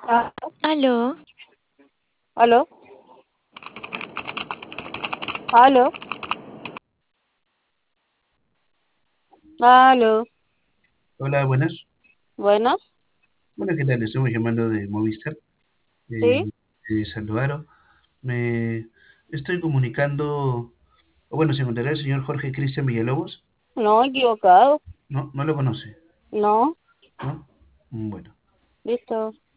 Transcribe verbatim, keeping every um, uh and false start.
Ah, Aló, ¿aló? ¿Aló? ¿Aló? hola, buenas. Bueno, Bueno, ¿qué tal? Le estamos llamando de Movistar, ¿sí? de, de Sandoaro. Me estoy comunicando, o bueno, se encontrará el señor Jorge Cristian Villalobos. No, equivocado. No, no lo conoce, No, ¿no? Mm, Bueno, listo.